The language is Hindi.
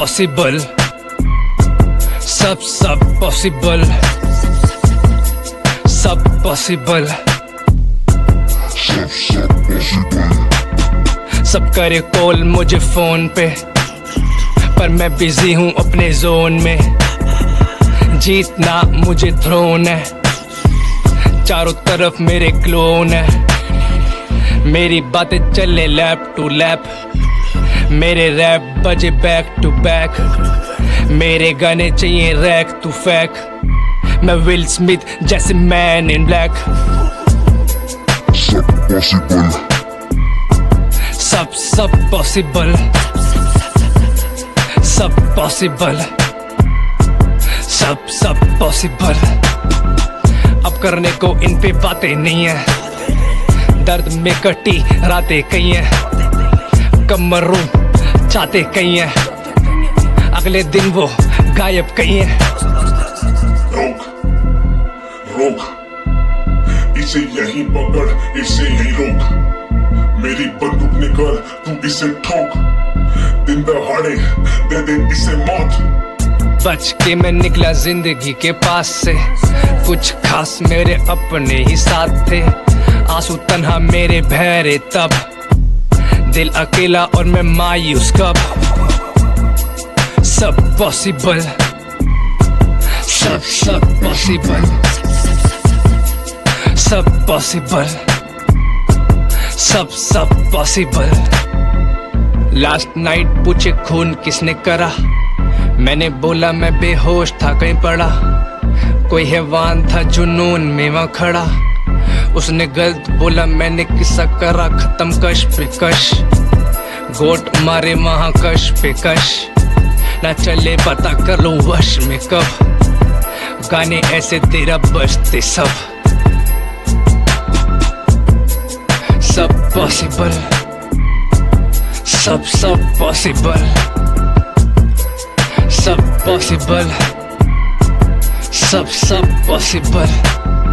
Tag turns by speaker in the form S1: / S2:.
S1: पॉसिबल, सब पॉसिबल, सब पॉसिबल, सब करे कॉल मुझे फोन पे, पर मैं बिजी हूँ अपने जोन में। जीतना मुझे थ्रोन है, चारों तरफ मेरे क्लोन है। मेरी बातें चले लैप टू लैप, मेरे रैप बजे बैक टू बैक। मेरे गाने चाहिए रैक टू फैक, मैं विल स्मिथ जैसे मैन इन ब्लैक। सब पॉसिबल, सब पॉसिबल, सब पॉसिबल। अब करने को इन पे बातें नहीं है, दर्द में कटी रातें कई हैं, कमरों चाहते कई हैं, अगले दिन वो गायब कई हैं।
S2: रोक इसे यहीं पकड़, इसे यहीं रोक। मेरी बंदूक निकाल, तू इसे ठोक। दिन दहाड़े दे दे इसे मौत।
S1: बच के मैं निकला जिंदगी के पास से, कुछ खास मेरे अपने ही साथ थे। आंसू तन्हा मेरे बहरे तब, दिल अकेला और मैं मायूस कब। सब पॉसिबल, सब पॉसिबल, सब पॉसिबल, सब पॉसिबल। लास्ट नाइट पूछे खून किसने करा, मैंने बोला मैं बेहोश था कहीं पड़ा। कोई हैवान था जुनून में वहाँ खड़ा, उसने गलत बोला मैंने किस्सा करा खत्म कश पे कश। गोट मारे वहाँ कश पे कश, ना चले पता कर लो वश में कब। गाने ऐसे तेरा बजते सब पॉसिबल, सब पॉसिबल, सब पॉसिबल, सब पॉसिबल।